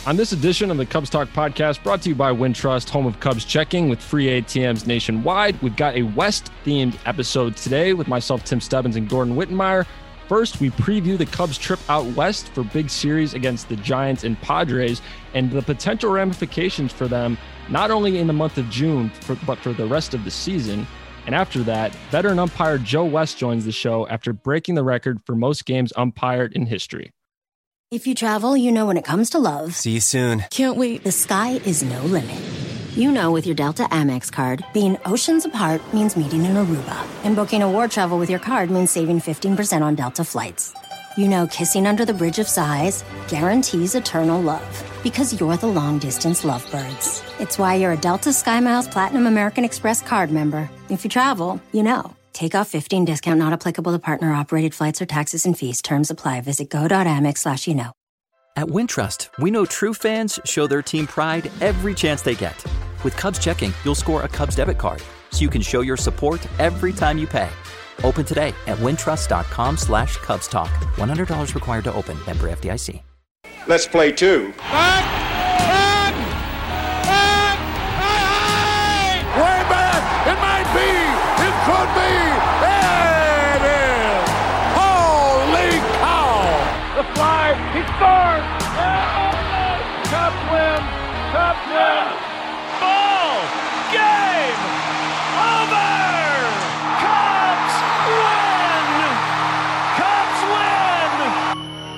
On this edition of the Cubs Talk podcast, brought to you by Wintrust, home of Cubs checking with free ATMs nationwide, we've got a West-themed episode today with myself, Tim Stebbins, and Gordon Wittenmeyer. First, we preview the Cubs' trip out west for big series against the Giants and Padres and the potential ramifications for them, not only in the month of June, but for the rest of the season. And after that, veteran umpire Joe West joins the show after breaking the record for most games umpired in history. If you travel, you know when it comes to love. See you soon. Can't wait. The sky is no limit. You know with your Delta Amex card, being oceans apart means meeting in Aruba. And booking a war travel with your card means saving 15% on Delta flights. You know kissing under the bridge of sighs guarantees eternal love. Because you're the long-distance lovebirds. It's why you're a Delta SkyMiles Platinum American Express card member. If you travel, you know. Take off 15 discount not applicable to partner-operated flights or taxes and fees. Terms apply. Visit go.amex/you-know. At Wintrust, we know true fans show their team pride every chance they get. With Cubs checking, you'll score a Cubs debit card, so you can show your support every time you pay. Open today at wintrust.com/Cubs Talk. $100 required to open. Member FDIC. Let's play two. Back! Way back! It might be! It could be! There it is! Holy cow! The fly! He scores! Cubs win! Cubs win! Ball! Game! Over! Cubs win! Cubs win!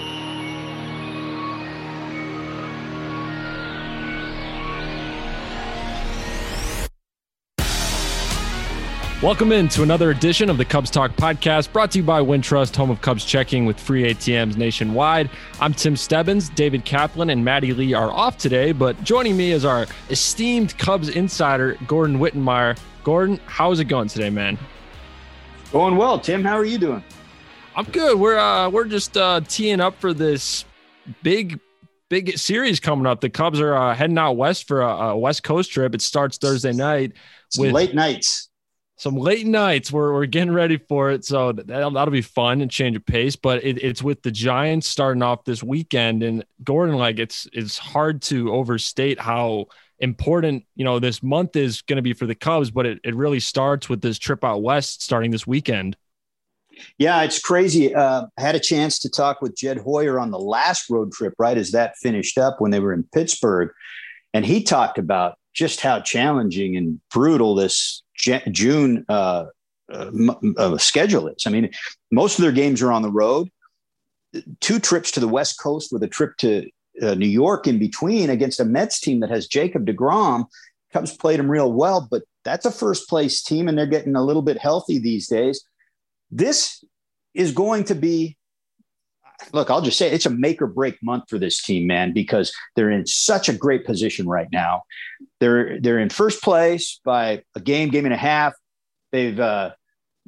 Welcome in to another edition of the Cubs Talk podcast, brought to you by Wintrust, home of Cubs checking with free ATMs nationwide. I'm Tim Stebbins. David Kaplan and Maddie Lee are off today, but joining me is our esteemed Cubs insider, Gordon Wittenmeyer. Gordon, how's it going today, man? Going well, Tim. How are you doing? I'm good. We're just teeing up for this big series coming up. The Cubs are heading out west for a West Coast trip. It starts Thursday night. With late nights. Some late nights. We're getting ready for it, so that'll be fun and change of pace. But it's with the Giants starting off this weekend, and Gordon, like it's hard to overstate how important this month is going to be for the Cubs. But it really starts with this trip out west starting this weekend. Yeah, it's crazy. I had a chance to talk with Jed Hoyer on the last road trip, right as that finished up when they were in Pittsburgh, and he talked about just how challenging and brutal this June schedule is. I mean, most of their games are on the road. 2 trips to the West Coast with a trip to New York in between against a Mets team that has Jacob deGrom. Cubs played them real well, but that's a first place team, and they're getting a little bit healthy these days. This is going to be, look, I'll just say it's a make or break month for this team, man, because they're in such a great position right now. They're in first place by a game and a half. They're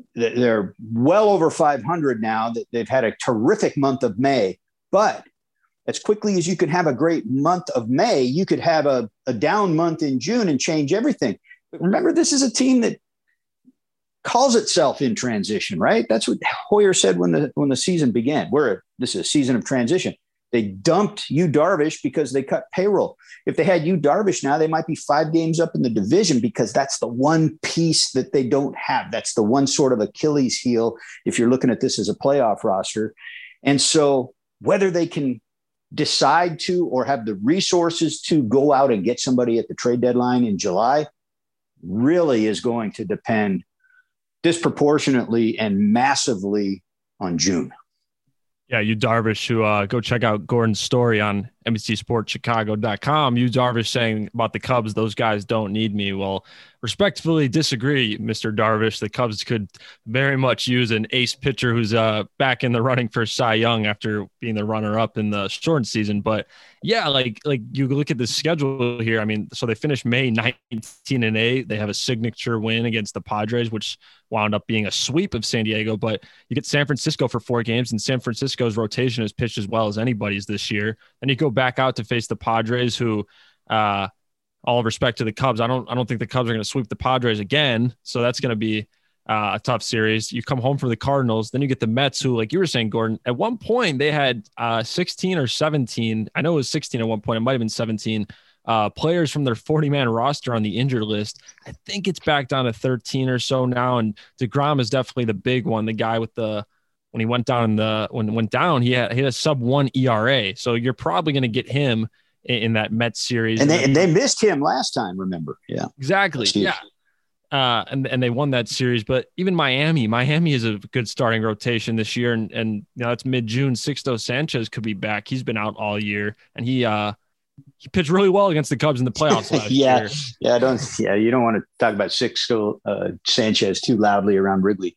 well over 500 now. They've had a terrific month of May, but as quickly as you can have a great month of May, you could have a down month in June and change everything. But remember, this is a team that calls itself in transition, right? That's what Hoyer said when the season began. This is a season of transition. They dumped Yu Darvish because they cut payroll. If they had Yu Darvish now, they might be 5 games up in the division because that's the one piece that they don't have. That's the one sort of Achilles heel if you're looking at this as a playoff roster. And so whether they can decide to or have the resources to go out and get somebody at the trade deadline in July really is going to depend disproportionately and massively on June. Yeah, Yu Darvish, who go check out Gordon's story on NBCSportsChicago.com. Yu Darvish saying about the Cubs, those guys don't need me. Well, respectfully disagree, Mr. Darvish. The Cubs could very much use an ace pitcher who's back in the running for Cy Young after being the runner-up in the short season. But yeah, like you look at the schedule here. I mean, so they finished May 19-8. They have a signature win against the Padres, which wound up being a sweep of San Diego. But you get San Francisco for 4 games, and San Francisco's rotation has pitched as well as anybody's this year. And you go back out to face the Padres, who all respect to the Cubs, I don't think the Cubs are going to sweep the Padres again. So that's going to be a tough series. You come home for the Cardinals, then you get the Mets, who, like you were saying, Gordon, at one point they had 16 or 17. I know it was 16 at one point. It might have been 17 players from their 40-man roster on the injured list. I think it's back down to 13 or so now. And DeGrom is definitely the big one. The guy with when he went down he had a sub-1 ERA. So you're probably going to get him in that Mets series. And they missed him last time, remember? Yeah, exactly. Yeah. And they won that series, but even Miami is a good starting rotation this year. And it's mid-June. Sixto Sanchez could be back. He's been out all year, and he pitched really well against the Cubs in the playoffs last year. You don't want to talk about Sixto Sanchez too loudly around Wrigley.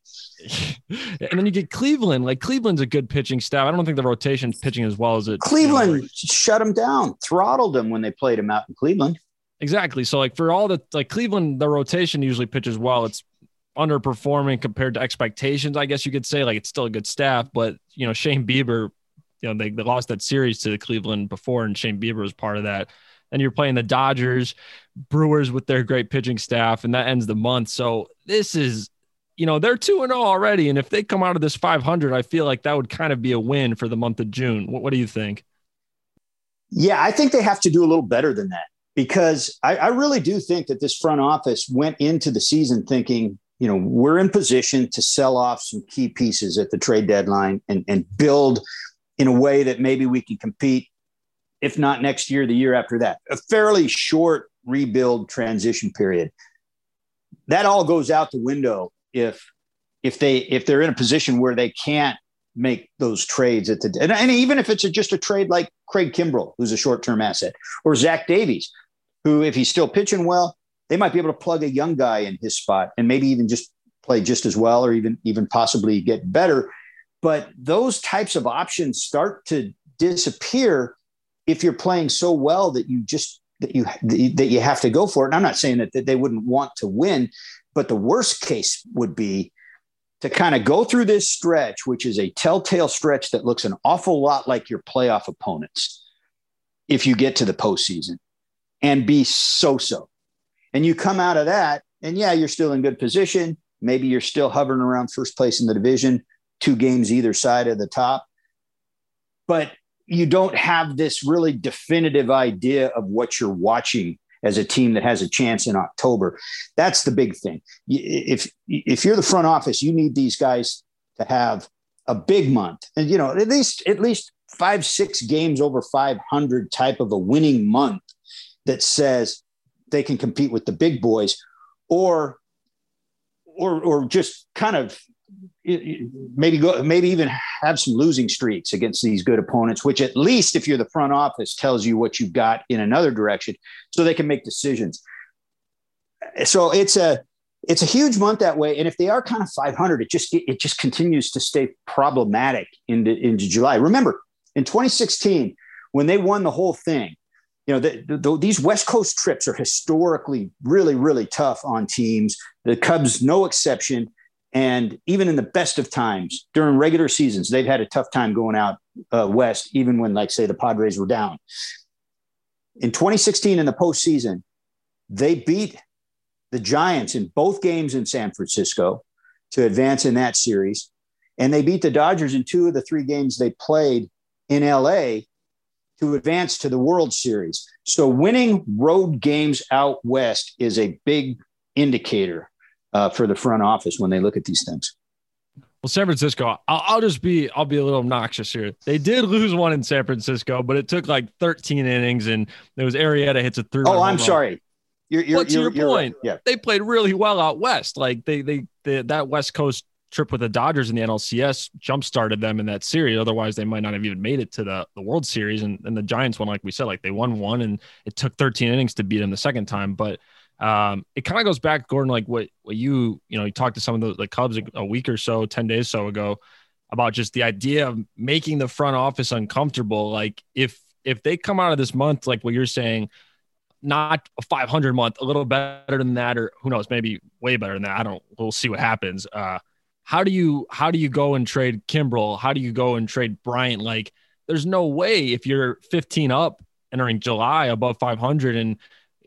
And then you get Cleveland. Like, Cleveland's a good pitching staff. I don't think the rotation's pitching as well as it. Cleveland shut them down, throttled them when they played them out in Cleveland. Exactly. So, like, for all the Cleveland, the rotation usually pitches well. It's underperforming compared to expectations, I guess you could say. Like, it's still a good staff, but Shane Bieber, they lost that series to Cleveland before, and Shane Bieber was part of that. And you're playing the Dodgers, Brewers with their great pitching staff, and that ends the month. So this is, they're 2-0 already, and if they come out of this 500, I feel like that would kind of be a win for the month of June. What do you think? Yeah, I think they have to do a little better than that, because I really do think that this front office went into the season thinking, we're in position to sell off some key pieces at the trade deadline and build in a way that maybe we can compete, if not next year, the year after that. A fairly short rebuild transition period. That all goes out the window if they're in a position where they can't make those trades and even if it's just a trade like Craig Kimbrell, who's a short-term asset, or Zach Davies, who, if he's still pitching well, they might be able to plug a young guy in his spot and maybe even just play just as well, or even possibly get better. But those types of options start to disappear if you're playing so well that you have to go for it. And I'm not saying that they wouldn't want to win, but the worst case would be to kind of go through this stretch, which is a telltale stretch that looks an awful lot like your playoff opponents if you get to the postseason, and be so-so. And you come out of that, and you're still in good position. Maybe you're still hovering around first place in the division, 2 games either side of the top. But you don't have this really definitive idea of what you're watching as a team that has a chance in October. That's the big thing. If you're the front office, you need these guys to have a big month, and at least 5-6 games over 500 type of a winning month that says they can compete with the big boys, or just kind of maybe even have some losing streaks against these good opponents, which, at least if you're the front office, tells you what you've got in another direction, so they can make decisions. So it's a huge month that way. And if they are kind of 500, it just continues to stay problematic into July. Remember, in 2016, when they won the whole thing, these West Coast trips are historically really, really tough on teams. The Cubs, no exception. And even in the best of times during regular seasons, they've had a tough time going out west, even when, like, say, the Padres were down. In 2016, in the postseason, they beat the Giants in both games in San Francisco to advance in that series. And they beat the Dodgers in 2 of the 3 games they played in LA to advance to the World Series. So winning road games out west is a big indicator for the front office when they look at these things. Well, San Francisco, I'll be a little obnoxious here. They did lose one in San Francisco, but it took like 13 innings, and there was Arrieta hits a 3-run. Oh, I'm sorry. But to your point, right. Yeah. They played really well out west. Like that West Coast trip with the Dodgers in the NLCS jump-started them in that series. Otherwise, they might not have even made it to the World Series. And the Giants won, like we said, like they won one, and it took 13 innings to beat them the second time. But it kind of goes back, Gordon, like what you talked to some of the Cubs a week or so, 10 days so ago, about just the idea of making the front office uncomfortable. Like if they come out of this month, like what you're saying, not a 500 month, a little better than that, or who knows, maybe way better than that. We'll see what happens. How do you go and trade Kimbrel? How do you go and trade Bryant? Like, there's no way if you're 15 up entering July above 500 and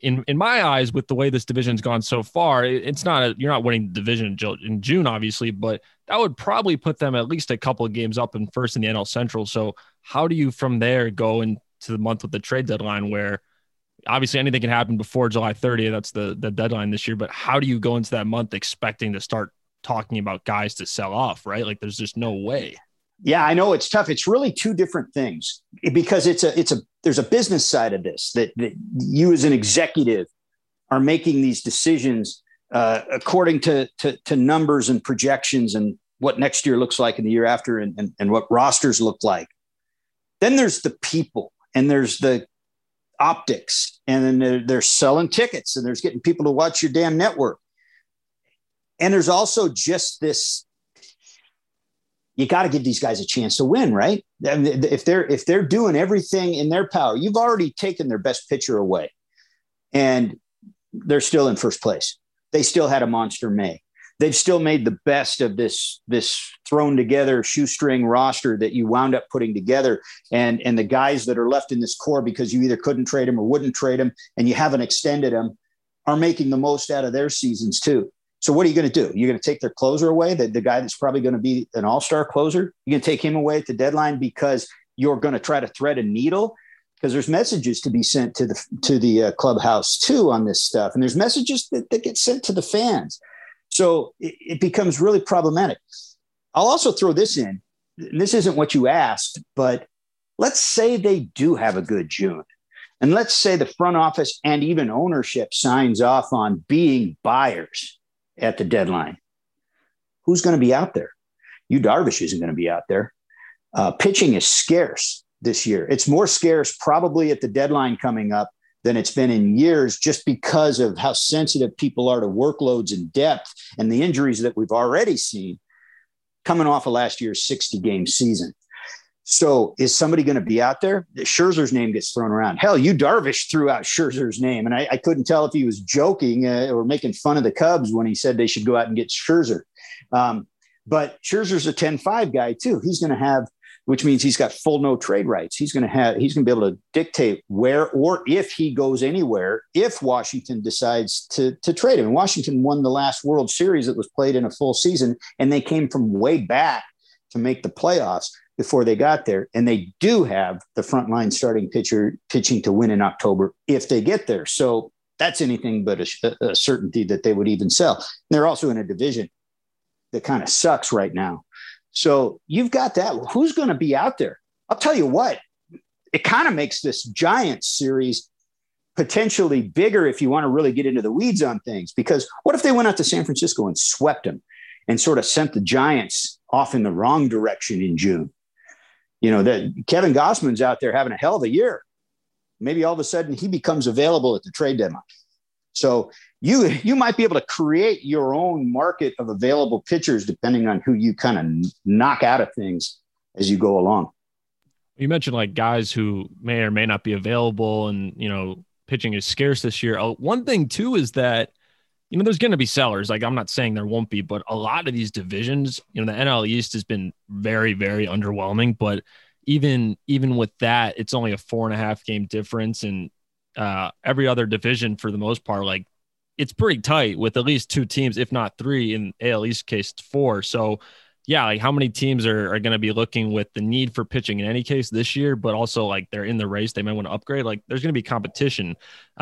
in my eyes, with the way this division's gone so far, it's not you're not winning the division in June, obviously, but that would probably put them at least a couple of games up in first in the NL Central. So how do you from there go into the month with the trade deadline, where obviously anything can happen before July 30th? That's the deadline this year. But how do you go into that month expecting to start talking about guys to sell off, right? Like there's just no way. Yeah, I know it's tough. It's really two different things, because there's a business side of this that you as an executive are making these decisions according to numbers and projections and what next year looks like and the year after and what rosters look like. Then there's the people and there's the optics, and then they're selling tickets and there's getting people to watch your damn network. And there's also just this, you got to give these guys a chance to win, right? If they're doing everything in their power, you've already taken their best pitcher away and they're still in first place. They still had a monster May. They've still made the best of this thrown together shoestring roster that you wound up putting together. And the guys that are left in this core, because you either couldn't trade them or wouldn't trade them and you haven't extended them, are making the most out of their seasons too. So what are you going to do? You're going to take their closer away, the guy that's probably going to be an all-star closer? You're going to take him away at the deadline because you're going to try to thread a needle? Because there's messages to be sent to the clubhouse too on this stuff. And there's messages that get sent to the fans. So it becomes really problematic. I'll also throw this in. This isn't what you asked, but let's say they do have a good June. And let's say the front office and even ownership signs off on being buyers at the deadline. Who's going to be out there? Yu Darvish isn't going to be out there. Pitching is scarce this year. It's more scarce probably at the deadline coming up than it's been in years, just because of how sensitive people are to workloads and depth and the injuries that we've already seen coming off of last year's 60-game season. So is somebody going to be out there? Scherzer's name gets thrown around. Hell, Yu Darvish threw out Scherzer's name, and I couldn't tell if he was joking or making fun of the Cubs when he said they should go out and get Scherzer. But Scherzer's a 10-5 guy too. He's going to have, which means he's got full no trade rights. He's going to be able to dictate where or if he goes anywhere if Washington decides to trade him. And Washington won the last World Series that was played in a full season, and they came from way back to make the playoffs before they got there. And they do have the frontline starting pitcher pitching to win in October if they get there. So that's anything but a certainty that they would even sell. And they're also in a division that kind of sucks right now. So you've got that. Who's going to be out there? I'll tell you what, it kind of makes this Giants series potentially bigger if you want to really get into the weeds on things. Because what if they went out to San Francisco and swept them and sort of sent the Giants off in the wrong direction in June? You know, that Kevin Gossman's out there having a hell of a year. Maybe all of a sudden he becomes available at the trade deadline. So you might be able to create your own market of available pitchers depending on who you kind of knock out of things as you go along. You mentioned like guys who may or may not be available, and, you know, pitching is scarce this year. One thing too is that, you know, there's going to be sellers. Like, I'm not saying there won't be, but a lot of these divisions, you know, the NL East has been very, very underwhelming, but even with that, it's only a 4.5 game difference. And every other division for the most part, like, it's pretty tight with at least 2 teams, if not 3 in AL East case 4. So yeah, like how many teams are going to be looking with the need for pitching in any case this year, but also like they're in the race, they might want to upgrade. Like there's going to be competition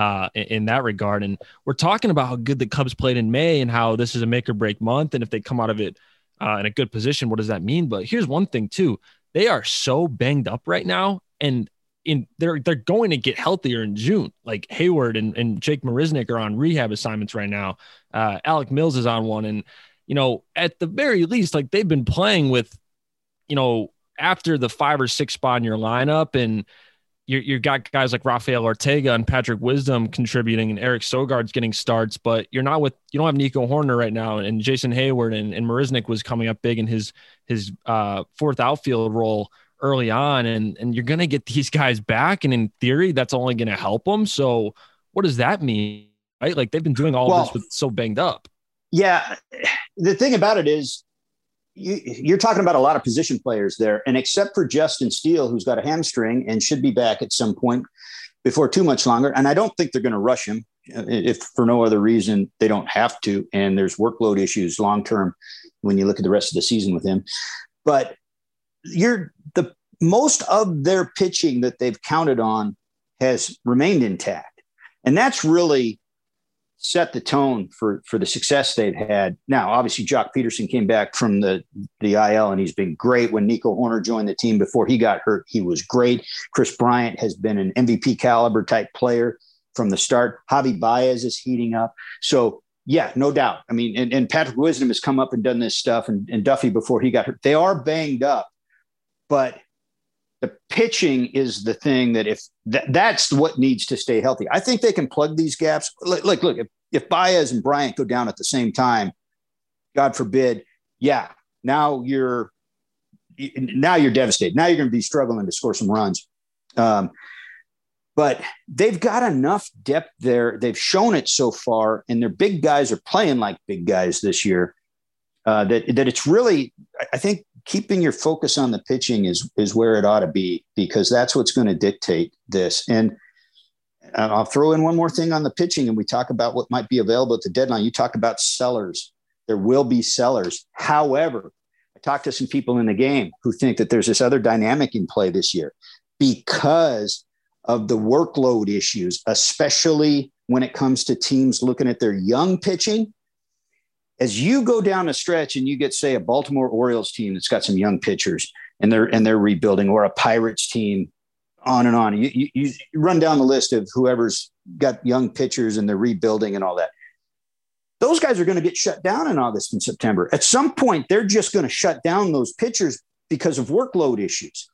in that regard. And we're talking about how good the Cubs played in May and how this is a make or break month. And if they come out of it in a good position, what does that mean? But here's one thing too. They are so banged up right now, and they're going to get healthier in June. Like Hayward and Jake Marisnick are on rehab assignments right now. Alec Mills is on one. And, you know, at the very least, like they've been playing with, you know, after the 5 or 6 spot in your lineup, and you got guys like Rafael Ortega and Patrick Wisdom contributing, and Eric Sogard's getting starts, but you don't have Nico Horner right now, and Jason Hayward and Marisnick was coming up big in his 4th outfield role early on, and you're going to get these guys back. And in theory, that's only going to help them. So what does that mean? Right? Like they've been doing all this with so banged up. Yeah. The thing about it is you're talking about a lot of position players there, and except for Justin Steele, who's got a hamstring and should be back at some point before too much longer. And I don't think they're going to rush him. if for no other reason, they don't have to. And there's workload issues long-term when you look at the rest of the season with him. But most of their pitching that they've counted on has remained intact. And that's really set the tone for the success they've had. Now, obviously, Jock Peterson came back from the IL, and he's been great. When Nico Horner joined the team before he got hurt, he was great. Chris Bryant has been an MVP caliber type player from the start. Javi Baez is heating up. So, yeah, no doubt. I mean, and Patrick Wisdom has come up and done this stuff, and Duffy before he got hurt. They are banged up, but the pitching is the thing that that's what needs to stay healthy. I think they can plug these gaps. Look, if Baez and Bryant go down at the same time, God forbid, now you're devastated. Now you're going to be struggling to score some runs. But they've got enough depth there. They've shown it so far, and their big guys are playing like big guys this year. That it's really, I think, keeping your focus on the pitching is where it ought to be, because that's what's going to dictate this. And I'll throw in one more thing on the pitching, and we talk about what might be available at the deadline. You talk about sellers. There will be sellers. However, I talked to some people in the game who think that there's this other dynamic in play this year because of the workload issues, especially when it comes to teams looking at their young pitching. As you go down a stretch and you get, say, a Baltimore Orioles team that's got some young pitchers and they're rebuilding, or a Pirates team, on and on. You run down the list of whoever's got young pitchers and they're rebuilding and all that. Those guys are going to get shut down in August and September. At some point, they're just going to shut down those pitchers because of workload issues.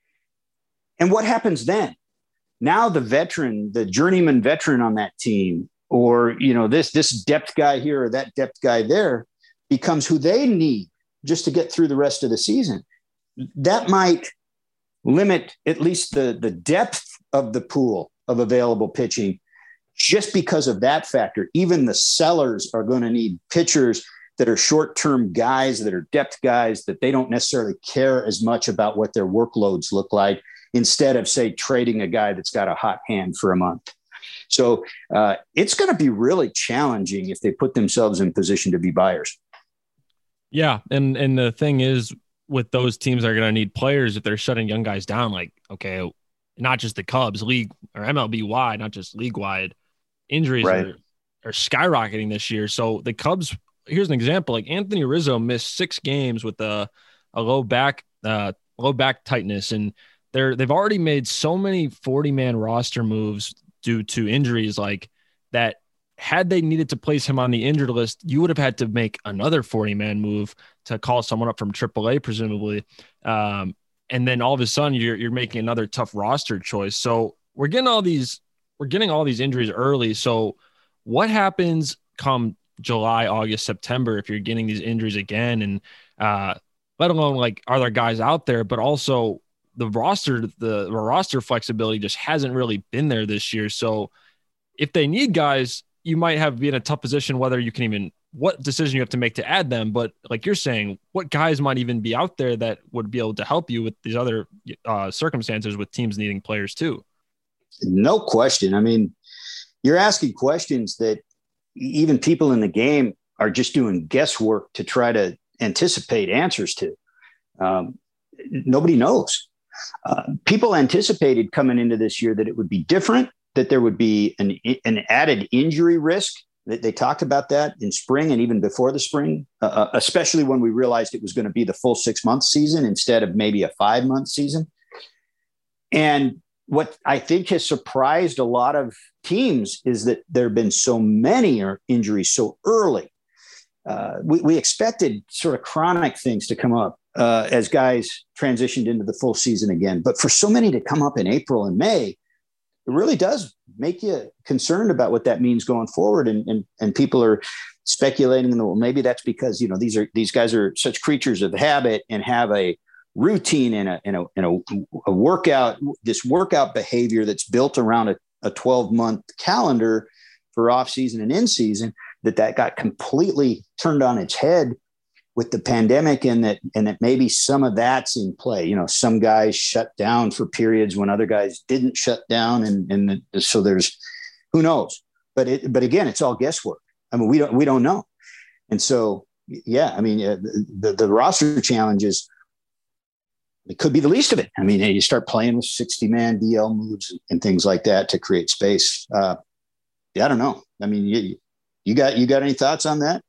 And what happens then? Now the journeyman veteran on that team, or, this depth guy here or that depth guy there, becomes who they need just to get through the rest of the season. That might limit at least the depth of the pool of available pitching just because of that factor. Even the sellers are going to need pitchers that are short-term guys, that are depth guys, that they don't necessarily care as much about what their workloads look like, instead of, say, trading a guy that's got a hot hand for a month. So it's going to be really challenging if they put themselves in position to be buyers. Yeah. And the thing is, with those teams that are going to need players, if they're shutting young guys down, like, okay, not just the Cubs, league or MLB wide, not just league wide, injuries are skyrocketing this year. So the Cubs, here's an example, like Anthony Rizzo missed 6 games with a low back tightness. And they've already made so many 40-man roster moves due to injuries like that. Had they needed to place him on the injured list, you would have had to make another 40-man move to call someone up from AAA, presumably. And then all of a sudden you're making another tough roster choice. So we're getting all these injuries early. So what happens come July, August, September, if you're getting these injuries again? And let alone, like, are there guys out there, but also the roster flexibility just hasn't really been there this year. So if they need guys, you might be in a tough position, whether you can even, what decision you have to make to add them. But like you're saying, what guys might even be out there that would be able to help you with these other circumstances with teams needing players too? No question. I mean, you're asking questions that even people in the game are just doing guesswork to try to anticipate answers to. Nobody knows. People anticipated coming into this year that it would be different, that there would be an added injury risk. They talked about that in spring and even before the spring, especially when we realized it was going to be the full 6-month season instead of maybe a 5-month season. And what I think has surprised a lot of teams is that there have been so many injuries so early. We expected sort of chronic things to come up as guys transitioned into the full season again. But for so many to come up in April and May, it really does make you concerned about what that means going forward. And people are speculating, well, maybe that's because, these guys are such creatures of habit and have a routine and a workout, this workout behavior that's built around a 12-month calendar for off season and in season, that got completely turned on its head with the pandemic, and that maybe some of that's in play. Some guys shut down for periods when other guys didn't shut down. And so there's, who knows, but again, it's all guesswork. I mean, we don't know. And so, yeah, I mean, the roster challenges, it could be the least of it. I mean, you start playing with 60-man DL moves and things like that to create space. I don't know. I mean, you got any thoughts on that?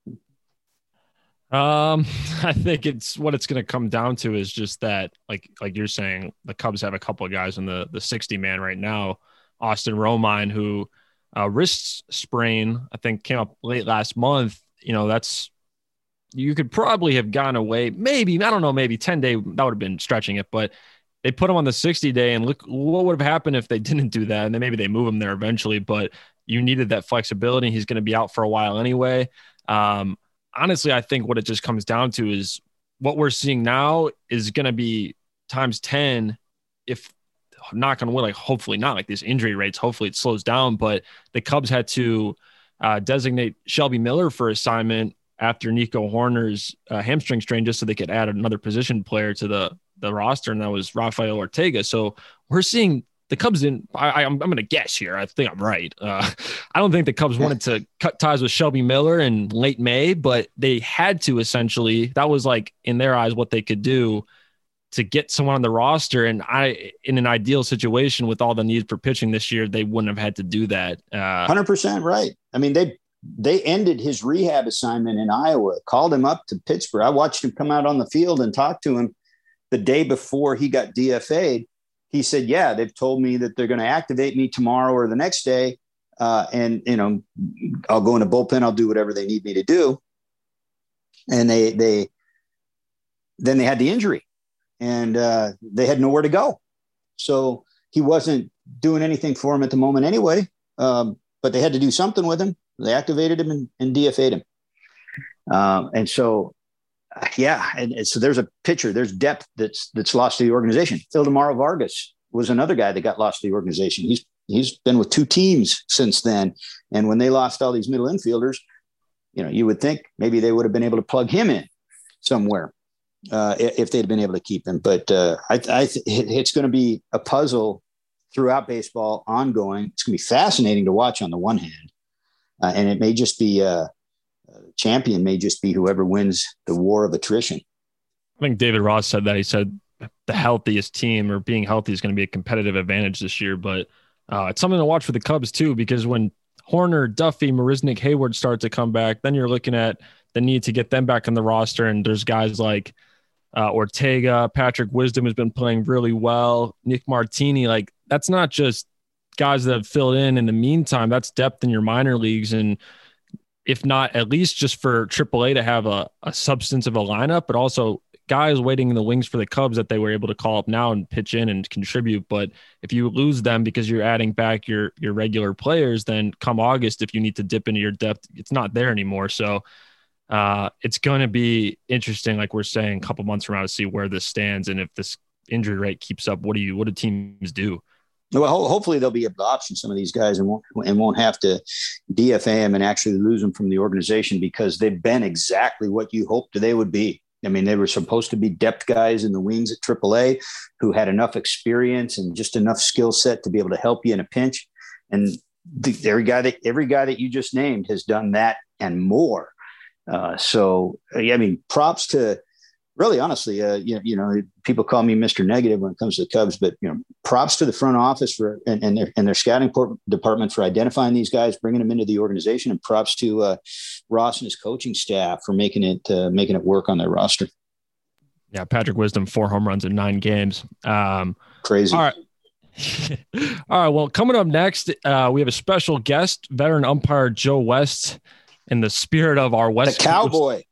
I think it's what it's going to come down to is just that, like you're saying, the Cubs have a couple of guys in the 60-man right now. Austin Romine, who wrist sprain, I think came up late last month. You know, you could probably have gone away. Maybe, I don't know, maybe 10-day, that would have been stretching it, but they put him on the 60-day, and look what would have happened if they didn't do that. And then maybe they move him there eventually, but you needed that flexibility. He's going to be out for a while anyway. Honestly, I think what it just comes down to is what we're seeing now is going to be times 10. If knock on wood, like hopefully not like these injury rates, hopefully it slows down, but the Cubs had to designate Shelby Miller for assignment after Nico Hoerner's hamstring strain, just so they could add another position player to the roster. And that was Rafael Ortega. So we're seeing the Cubs I'm going to guess here. I think I'm right. I don't think the Cubs wanted to cut ties with Shelby Miller in late May, but they had to essentially. That was like, in their eyes, what they could do to get someone on the roster. And in an ideal situation with all the need for pitching this year, they wouldn't have had to do that. 100% right. I mean, they ended his rehab assignment in Iowa, called him up to Pittsburgh. I watched him come out on the field and talk to him the day before he got DFA'd. He said, yeah, they've told me that they're going to activate me tomorrow or the next day. And, you know, I'll go in the bullpen. I'll do whatever they need me to do. And then they had the injury, and they had nowhere to go. So he wasn't doing anything for him at the moment anyway. But they had to do something with him. They activated him and DFA'd him. And so, yeah. And so there's a pitcher, there's depth that's lost to the organization. Ildemaro Vargas was another guy that got lost to the organization. He's been with two teams since then. And when they lost all these middle infielders, you know, you would think maybe they would have been able to plug him in somewhere if they'd been able to keep him. But it's going to be a puzzle throughout baseball, ongoing. It's going to be fascinating to watch on the one hand. And it may just be champion may just be whoever wins the war of attrition. I think David Ross said that. He said the healthiest team, or being healthy, is going to be a competitive advantage this year. But it's something to watch for the Cubs too, because when Hoerner, Duffy, Marisnick, Hayward start to come back, then you're looking at the need to get them back on the roster. And there's guys like Ortega, Patrick Wisdom has been playing really well, Nick Martini. Like, that's not just guys that have filled in the meantime. That's depth in your minor leagues. And if not, at least just for AAA to have a substance of a lineup, but also guys waiting in the wings for the Cubs that they were able to call up now and pitch in and contribute. But if you lose them because you're adding back your regular players, then come August, if you need to dip into your depth, it's not there anymore. So it's going to be interesting, like we're saying, a couple months from now to see where this stands. And if this injury rate keeps up, what do teams do? Well, hopefully they'll be able to option some of these guys and won't have to DFA them and actually lose them from the organization, because they've been exactly what you hoped they would be. I mean, they were supposed to be depth guys in the wings at AAA who had enough experience and just enough skill set to be able to help you in a pinch. And every guy that you just named has done that and more. So, I mean, props to. Really, honestly, you know, people call me Mr. Negative when it comes to the Cubs, but, you know, props to the front office and their scouting department for identifying these guys, bringing them into the organization, and props to Ross and his coaching staff for making it work on their roster. Yeah, Patrick Wisdom, 4 home runs in 9 games. Crazy. All right. All right. Well, coming up next, we have a special guest, veteran umpire Joe West, in the spirit of our West the Cowboy.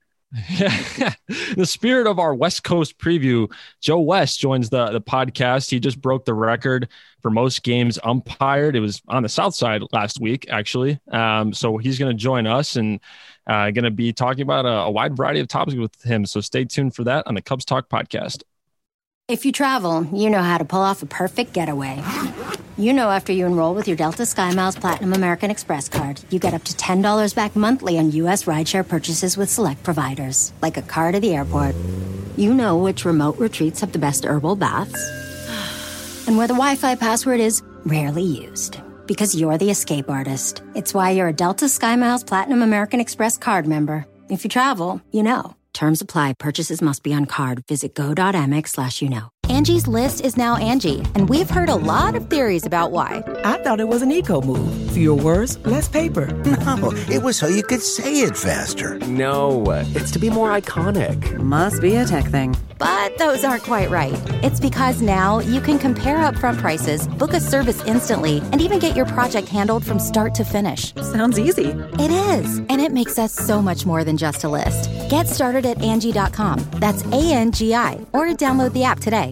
The spirit of our West Coast preview, Joe West joins the podcast. He just broke the record for most games umpired. It was on the South Side last week, actually. So he's going to join us and going to be talking about a wide variety of topics with him. So stay tuned for that on the Cubs Talk podcast. If you travel, you know how to pull off a perfect getaway. You know, after you enroll with your Delta SkyMiles Platinum American Express card, you get up to $10 back monthly on U.S. rideshare purchases with select providers, like a car to the airport. You know which remote retreats have the best herbal baths and where the Wi-Fi password is rarely used. Because you're the escape artist. It's why you're a Delta SkyMiles Platinum American Express card member. If you travel, you know. Terms apply. Purchases must be on card. Visit go.amex/you know. Angie's List is now Angie, and we've heard a lot of theories about why. I thought it was an eco move. Fewer words, less paper. No, it was so you could say it faster. No, it's to be more iconic. Must be a tech thing. But those aren't quite right. It's because now you can compare upfront prices, book a service instantly, and even get your project handled from start to finish. Sounds easy. It is, and it makes us so much more than just a list. Get started at Angie.com. That's ANGI, or download the app today.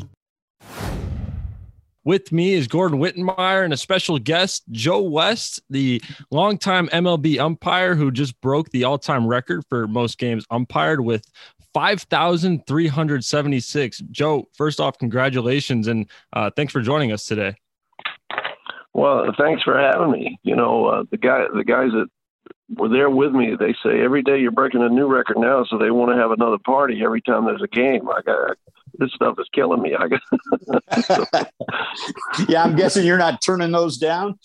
With me is Gordon Wittenmyer and a special guest, Joe West, the longtime MLB umpire who just broke the all-time record for most games umpired with 5,376. Joe, first off, congratulations, and thanks for joining us today. Well, thanks for having me. You know, the guys that were there with me, they say every day you're breaking a new record now, so they want to have another party every time there's a game. This stuff is killing me. Yeah, I'm guessing you're not turning those down.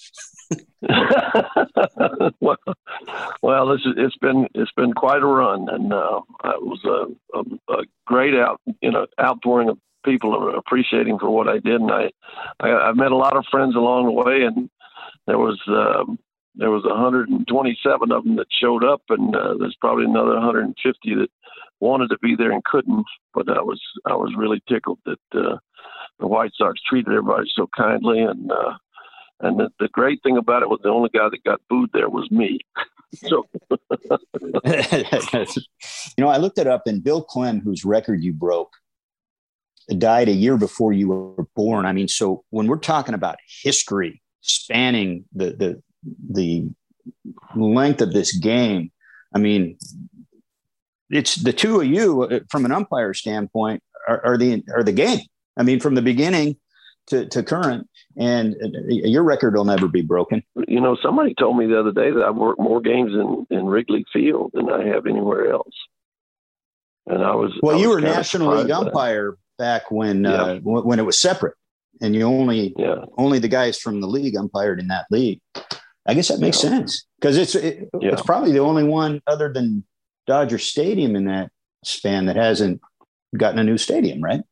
well, it's been quite a run, and it was a great outpouring of people appreciating for what I did, and I met a lot of friends along the way, and there was 127 of them that showed up, and there's probably another 150 that wanted to be there and couldn't. But I was really tickled that the White Sox treated everybody so kindly, and the great thing about it was the only guy that got booed there was me. So, I looked it up, and Bill Clem, whose record you broke, died a year before you were born. I mean, so when we're talking about history spanning the length of this game, I mean, it's the two of you from an umpire standpoint are the game. I mean, from the beginning to current, and your record will never be broken. You know, somebody told me the other day that I've worked more games in Wrigley Field than I have anywhere else. And you were National League umpire back when it was separate, and you only the guys from the league umpired in that league. I guess that makes sense, because it's probably the only one other than Dodger Stadium in that span that hasn't gotten a new stadium, right?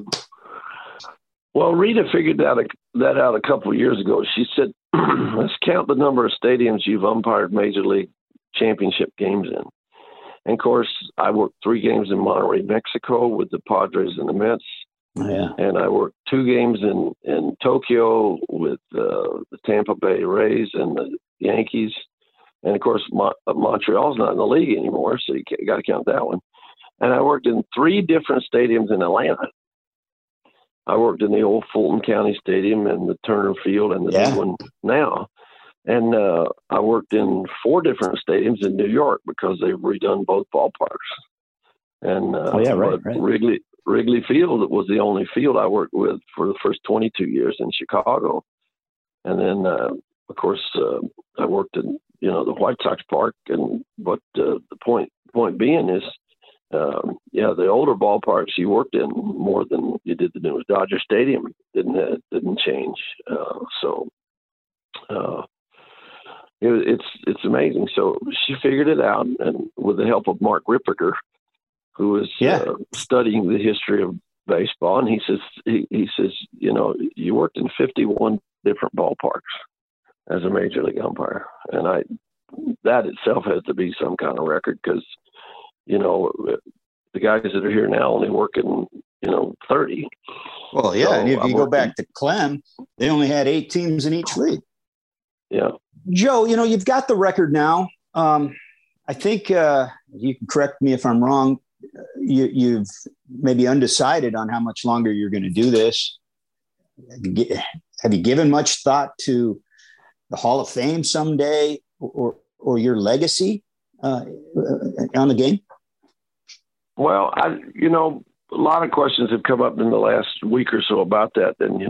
Well, Rita figured that out a couple of years ago. She said, let's count the number of stadiums you've umpired Major League Championship games in. And, of course, I worked 3 games in Monterrey, Mexico with the Padres and the Mets. Yeah. And I worked 2 games in Tokyo with the Tampa Bay Rays and the Yankees. And, of course, Montreal's not in the league anymore, so you got to count that one. And I worked in 3 different stadiums in Atlanta. I worked in the old Fulton County Stadium and the Turner Field and the new one now. And I worked in 4 different stadiums in New York because they've redone both ballparks. And right. Wrigley Field was the only field I worked with for the first 22 years in Chicago. And then, of course, I worked in, the White Sox Park. But the point being is, the older ballparks you worked in more than you did the newest. Dodger Stadium didn't change. It's amazing. So she figured it out, and with the help of Mark Ripperger, who was studying the history of baseball, and he says, you worked in 51 different ballparks as a major league umpire, and that itself has to be some kind of record, because the guys that are here now only work in 30. Well, yeah, so and if you go back to Clem, they only had 8 teams in each league. Yeah. Joe, you've got the record now. I think you can correct me if I'm wrong. You've maybe undecided on how much longer you're going to do this. Have you given much thought to the Hall of Fame someday, or your legacy on the game? Well, a lot of questions have come up in the last week or so about that. And,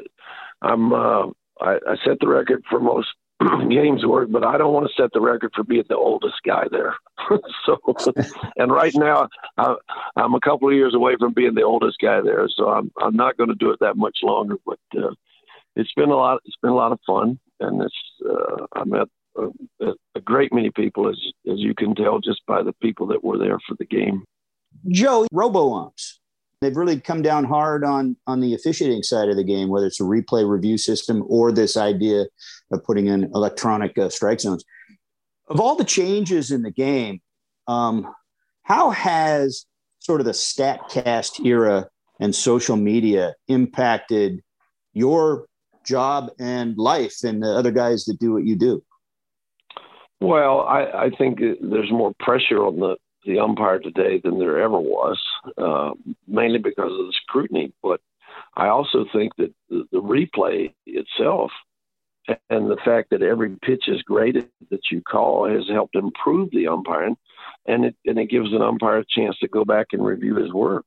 I set the record for most games work, but I don't want to set the record for being the oldest guy there. And right now I'm a couple of years away from being the oldest guy there. So I'm not going to do it that much longer, but it's been a lot of fun. and it's I met a great many people, as you can tell just by the people that were there for the game. Joe, robo-umps, they've really come down hard on the officiating side of the game, whether it's a replay review system or this idea of putting in electronic strike zones. Of all the changes in the game, how has sort of the StatCast era and social media impacted your job and life and the other guys that do what you do? Well, I think there's more pressure on the umpire today than there ever was, mainly because of the scrutiny. But I also think that the replay itself and the fact that every pitch is graded that you call has helped improve the umpiring, and it gives an umpire a chance to go back and review his work.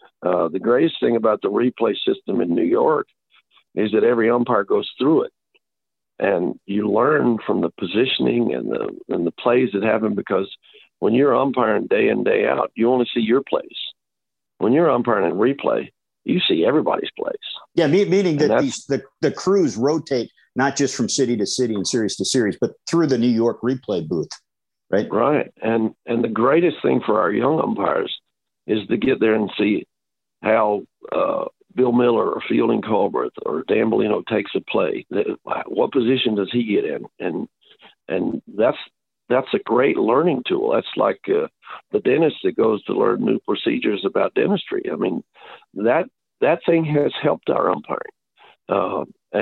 The greatest thing about the replay system in New York is that every umpire goes through it, and you learn from the positioning and the plays that happen, because when you're umpiring day in, day out, you only see your plays. When you're umpiring in replay, you see everybody's plays. Yeah, meaning that the crews rotate not just from city to city and series to series, but through the New York replay booth, right? Right. And the greatest thing for our young umpires is to get there and see how Bill Miller or Fielding Culbreth or Dan Bellino takes a play. What position does he get in? And that's a great learning tool. That's like the dentist that goes to learn new procedures about dentistry. I mean, that thing has helped our umpiring.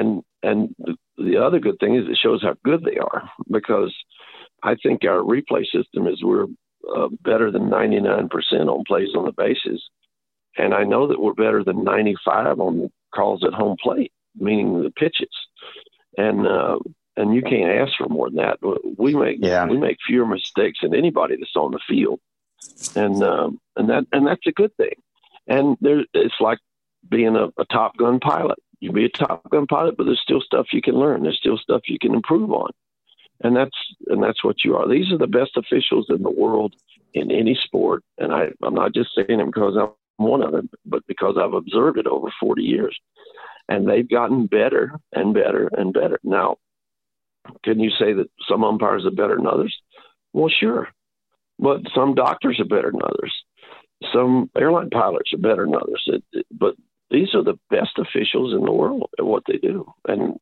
And the other good thing is it shows how good they are, because I think our replay system is we're better than 99% on plays on the bases. And I know that we're better than 95 on calls at home plate, meaning the pitches. And you can't ask for more than that. We make fewer mistakes than anybody that's on the field, and that's a good thing. And it's like being a Top Gun pilot. You be a Top Gun pilot, but there's still stuff you can learn. There's still stuff you can improve on, and that's what you are. These are the best officials in the world in any sport, and I'm not just saying it because I'm one of them, but because I've observed it over 40 years, and they've gotten better and better and better. Now, can you say that some umpires are better than others? Well, sure. But some doctors are better than others. Some airline pilots are better than others. But these are the best officials in the world at what they do. And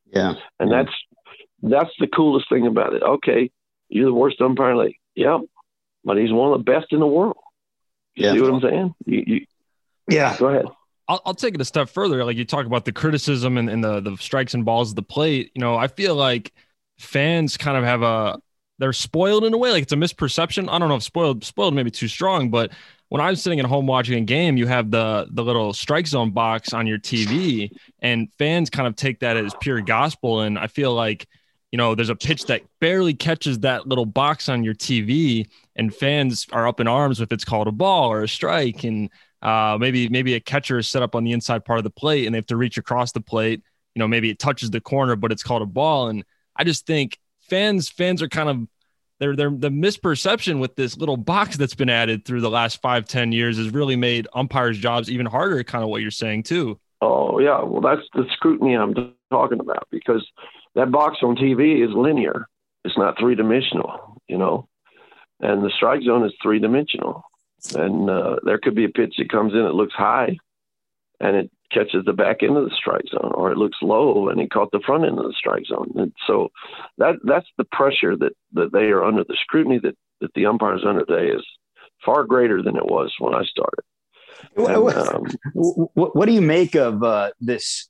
that's the coolest thing about it. Okay, you're the worst umpire in the league. Yeah, but he's one of the best in the world. You see what I'm saying? Yeah. Go ahead. I'll take it a step further. Like you talk about the criticism and the strikes and balls at the plate. You know, I feel like fans kind of they're spoiled in a way. Like it's a misperception. I don't know if spoiled maybe too strong, but when I'm sitting at home watching a game, you have the little strike zone box on your TV, and fans kind of take that as pure gospel. And I feel like, you know, there's a pitch that barely catches that little box on your TV, and fans are up in arms if it's called a ball or a strike. And maybe a catcher is set up on the inside part of the plate and they have to reach across the plate. You know, maybe it touches the corner, but it's called a ball. And I just think fans are kind of they're the misperception with this little box that's been added through the last 5-10 years has really made umpires' jobs even harder. Kind of what you're saying too. Oh yeah, well that's the scrutiny I'm talking about, because that box on TV is linear. It's not 3-dimensional, you know, and the strike zone is 3-dimensional. And there could be a pitch that comes in, it looks high, and it catches the back end of the strike zone, or it looks low and he caught the front end of the strike zone. And so that's the pressure that they are under. The scrutiny that the umpires under today is far greater than it was when I started. And, what do you make of this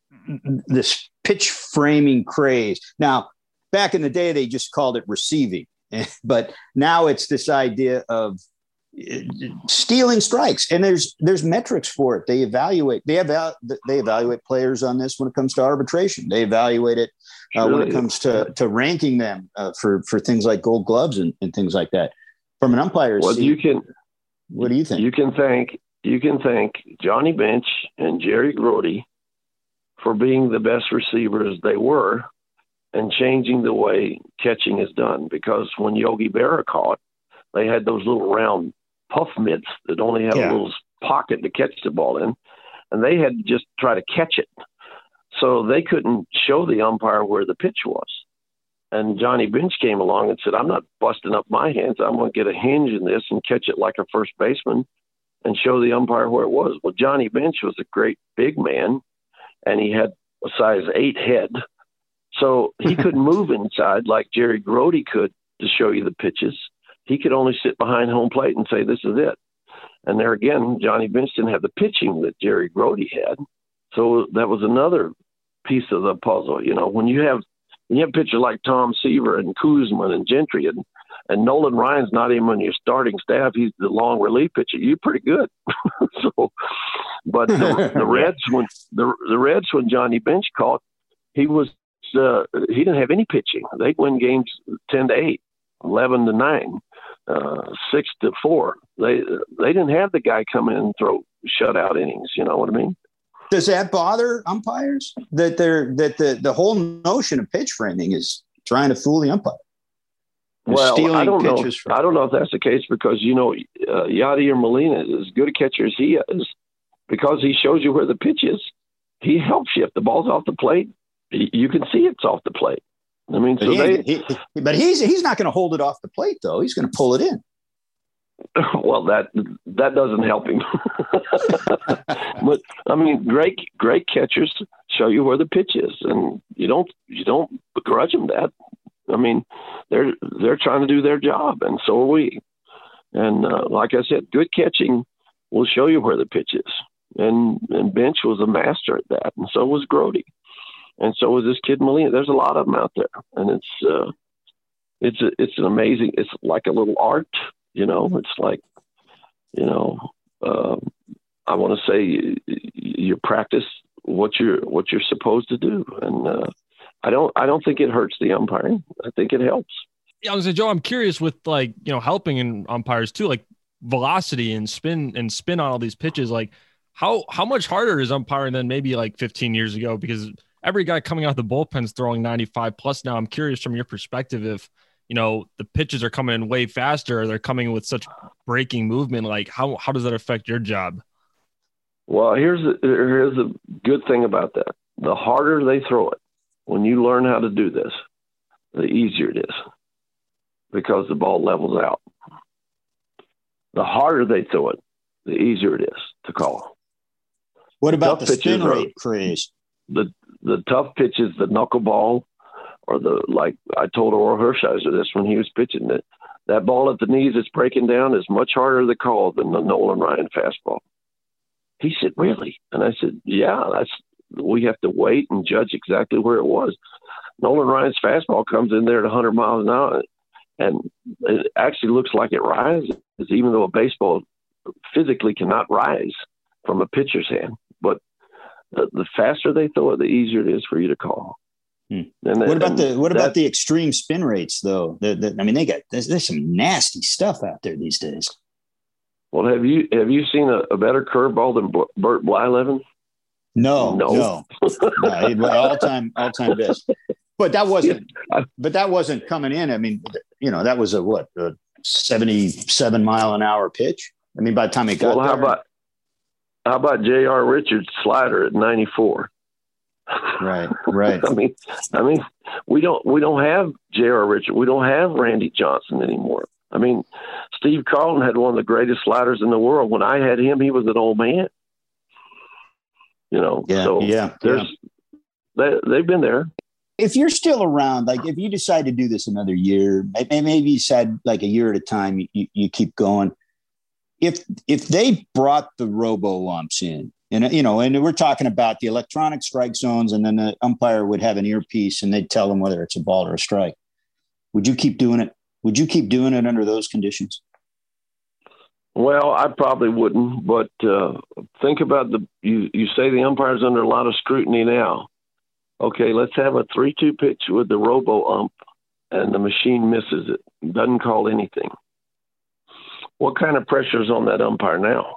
pitch framing craze? Now, back in the day, they just called it receiving, but now it's this idea of stealing strikes, and there's metrics for it. They evaluate players on this when it comes to arbitration. They evaluate it when it comes to ranking them for things like Gold Gloves and things like that. From an umpire's seat, what do you think? You can thank Johnny Bench and Jerry Grote for being the best receivers they were and changing the way catching is done. Because when Yogi Berra caught, they had those little round puff mitts that only have a little pocket to catch the ball in, and they had to just try to catch it. So they couldn't show the umpire where the pitch was. And Johnny Bench came along and said, I'm not busting up my hands. I'm going to get a hinge in this and catch it like a first baseman and show the umpire where it was. Well, Johnny Bench was a great big man, and he had a size 8 head. So he couldn't move inside like Jerry Grody could to show you the pitches. He could only sit behind home plate and say, this is it. And there again, Johnny Bench didn't have the pitching that Jerry Grody had. So that was another piece of the puzzle. You know, when you have pitchers like Tom Seaver and Kuzma and Gentry and Nolan Ryan's not even on your starting staff. He's the long relief pitcher. You're pretty good. But the Reds, when Johnny Bench caught, he didn't have any pitching. They'd win games 10-8, 11-9, 6-4. They didn't have the guy come in and throw shutout innings. You know what I mean? Does that bother umpires that the whole notion of pitch framing is trying to fool the umpire? Well, I don't know. I don't know if that's the case because, you know, Yadier Molina is as good a catcher as he is because he shows you where the pitch is. He helps you. If the ball's off the plate, you can see it's off the plate. I mean, but he's not going to hold it off the plate, though. He's going to pull it in. Well, that doesn't help him. But I mean, great catchers show you where the pitch is, and you don't begrudge them that. I mean, they're trying to do their job, and so are we. And like I said, good catching will show you where the pitch is. And Bench was a master at that, and so was Grody, and so was this kid Molina. There's a lot of them out there, and it's an amazing. It's like a little art. You know, it's like, you know, I want to say you practice what you're supposed to do, and I don't think it hurts the umpiring. I think it helps. Yeah, I was saying, Joe, I'm curious with like, you know, helping in umpires too, like velocity and spin on all these pitches. Like how much harder is umpiring than maybe like 15 years ago? Because every guy coming out the bullpen's throwing 95 plus now. I'm curious from your perspective if, you know, the pitches are coming in way faster, or they're coming with such breaking movement. Like how does that affect your job? Well, here's a good thing about that. The harder they throw it, when you learn how to do this, the easier it is because the ball levels out. The harder they throw it, the easier it is to call. What about the spin rate craze? The tough pitches, the knuckleball, or like I told Oral Hershiser this when he was pitching, that ball at the knees that's breaking down is much harder to call than the Nolan Ryan fastball. He said, really? And I said, yeah, we have to wait and judge exactly where it was. Nolan Ryan's fastball comes in there at 100 miles an hour, and it actually looks like it rises, even though a baseball physically cannot rise from a pitcher's hand. But the faster they throw it, the easier it is for you to call. What about the extreme spin rates, though? I mean, there's some nasty stuff out there these days. Well, have you seen a better curveball than Bert Blyleven? No. all time best. But that wasn't coming in. I mean, you know, that was a 77 mile an hour pitch. I mean, by the time it got there. How about J.R. Richards' slider at 94? Right. I mean, we don't have J.R. Richards. We don't have Randy Johnson anymore. I mean, Steve Carlton had one of the greatest sliders in the world. When I had him, he was an old man. You know, they've been there. If you're still around, like if you decide to do this another year, maybe you said like a year at a time, you keep going. If they brought the robo umps in, and you know, and we're talking about the electronic strike zones, and then the umpire would have an earpiece and they'd tell them whether it's a ball or a strike. Would you keep doing it? Would you keep doing it under those conditions? Well, I probably wouldn't, but think about you say the umpire's under a lot of scrutiny now. Okay, let's have a 3-2 pitch with the robo ump and the machine misses it, doesn't call anything. What kind of pressure is on that umpire now?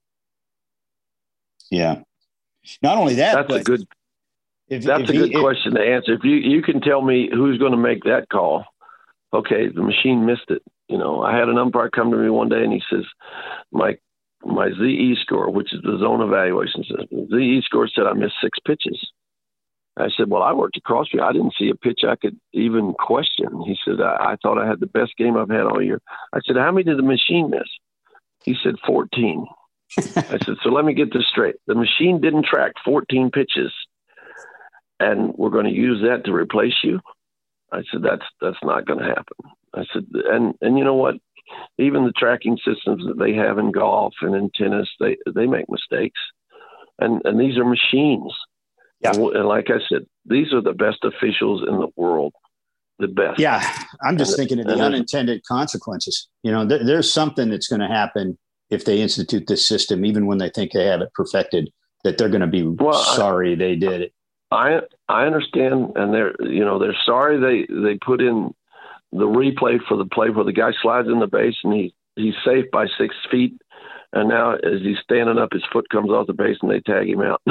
Yeah. Not only that, that's a good question to answer. If you can tell me who's going to make that call, okay, the machine missed it. You know, I had an umpire come to me one day and he says, my ZE score, which is the zone evaluation system, ZE score said I missed 6 pitches. I said, well, I worked at Crossfield. I didn't see a pitch I could even question. He said, I thought I had the best game I've had all year. I said, how many did the machine miss? He said, 14. I said, so let me get this straight. The machine didn't track 14 pitches, and we're going to use that to replace you? I said, that's not going to happen. I said, and you know what? Even the tracking systems that they have in golf and in tennis, they make mistakes. And these are machines. Yeah. And like I said, these are the best officials in the world. The best. Yeah. I'm just thinking of the unintended consequences. You know, there's something that's going to happen if they institute this system, even when they think they have it perfected, that they're going to be sorry they did it. I understand. And they're sorry they put in the replay for the play where the guy slides in the base and he's safe by 6 feet. And now as he's standing up, his foot comes off the base and they tag him out.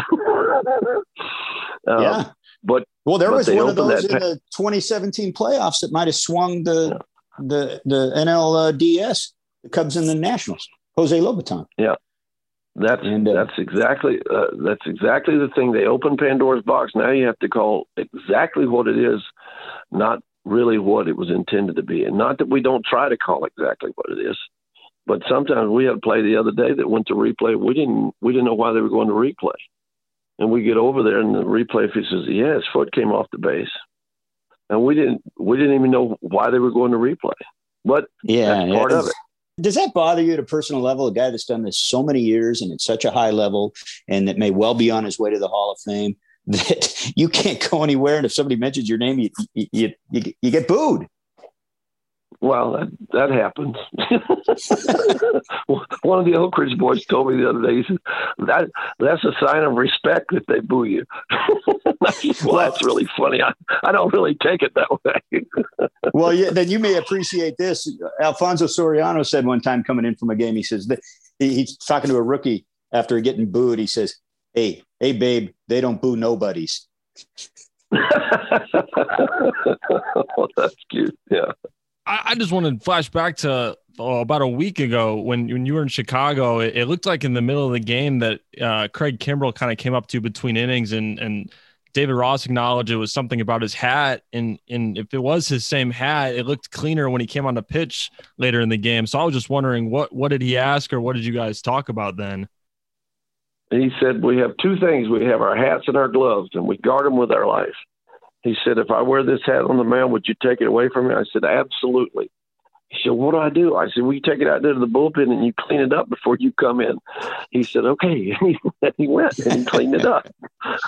Yeah. But there was one of those in the 2017 playoffs that might have swung the NLDS, the Cubs and the Nationals, Jose Lobaton. Yeah. That's exactly the thing. They open Pandora's box. Now you have to call exactly what it is, not really what it was intended to be. And not that we don't try to call exactly what it is, but sometimes we had a play the other day that went to replay. We didn't know why they were going to replay. And we get over there and the replay official says, yeah, his foot came off the base. And we didn't even know why they were going to replay. But that's part of it. Does that bother you at a personal level, a guy that's done this so many years and at such a high level and that may well be on his way to the Hall of Fame, that you can't go anywhere, and if somebody mentions your name, you get booed? Well, that happens. One of the Oak Ridge boys told me the other day, he said, that's a sign of respect that they boo you. Well, that's really funny. I don't really take it that way. Well, yeah, then you may appreciate this. Alfonso Soriano said one time coming in from a game, he says that he's talking to a rookie after getting booed. He says, hey, babe, they don't boo nobodies. Well, that's cute. Yeah. I just want to flash back to about a week ago when you were in Chicago. It looked like in the middle of the game that Craig Kimbrell kind of came up to you between innings, and David Ross acknowledged it was something about his hat. And if it was his same hat, it looked cleaner when he came on the pitch later in the game. So I was just wondering, what did he ask, or what did you guys talk about then? He said, we have two things. We have our hats and our gloves, and we guard them with our life. He said, if I wear this hat on the mound, would you take it away from me? I said, absolutely. He said, what do? I said, well, you take it out there to the bullpen and you clean it up before you come in. He said, okay. And he went and he cleaned it up.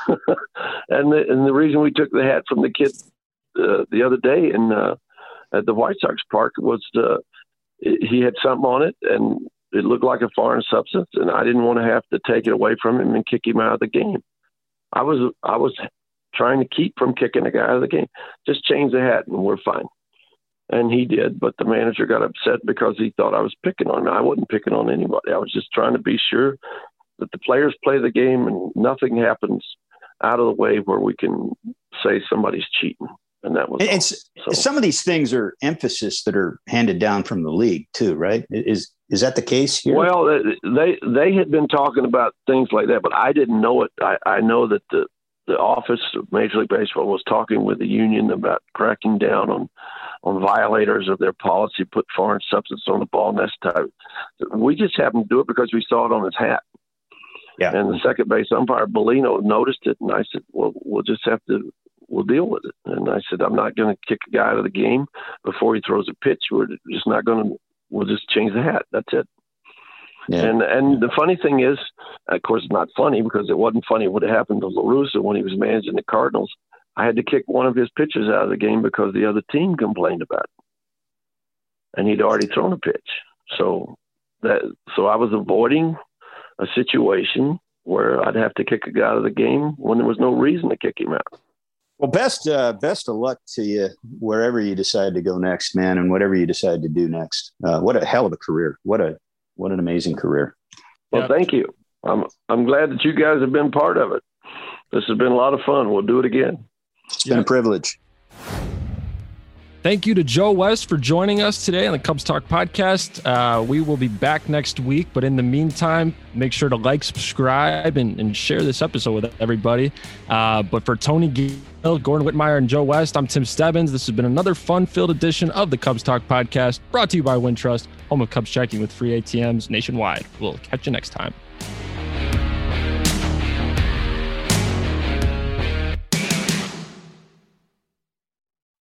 and the reason we took the hat from the kid the other day at the White Sox park was he had something on it and it looked like a foreign substance, and I didn't want to have to take it away from him and kick him out of the game. I was trying to keep from kicking a guy out of the game. Just change the hat and we're fine. And he did, but the manager got upset because he thought I was picking on him. I wasn't picking on anybody. I was just trying to be sure that the players play the game and nothing happens out of the way where we can say somebody's cheating. And that was some of these things are emphasis that are handed down from the league too, right? Is that the case here? Well, they had been talking about things like that, but I didn't know it. I know that the office of Major League Baseball was talking with the union about cracking down on violators of their policy, put foreign substance on the ball, and that's type. We just happened to do it because we saw it on his hat. Yeah. And the second base umpire, Bellino, noticed it, and I said, well, we'll deal with it. And I said, I'm not going to kick a guy out of the game before he throws a pitch. We'll just change the hat. That's it. Yeah. And the funny thing is, of course, it's not funny because it wasn't funny what happened to La Russa when he was managing the Cardinals. I had to kick one of his pitchers out of the game because the other team complained about it. And he'd already thrown a pitch. So I was avoiding a situation where I'd have to kick a guy out of the game when there was no reason to kick him out. Well, best of luck to you wherever you decide to go next, man, and whatever you decide to do next. What a hell of a career. What an amazing career. Well, Thank you. I'm glad that you guys have been part of it. This has been a lot of fun. We'll do it again. It's been a privilege. Thank you to Joe West for joining us today on the Cubs Talk podcast. We will be back next week, but in the meantime, make sure to like, subscribe, and share this episode with everybody. But for Tony Gill, Gordon Whitmire, and Joe West, I'm Tim Stebbins. This has been another fun-filled edition of the Cubs Talk podcast, brought to you by Wintrust, home of Cubs checking with free ATMs nationwide. We'll catch you next time.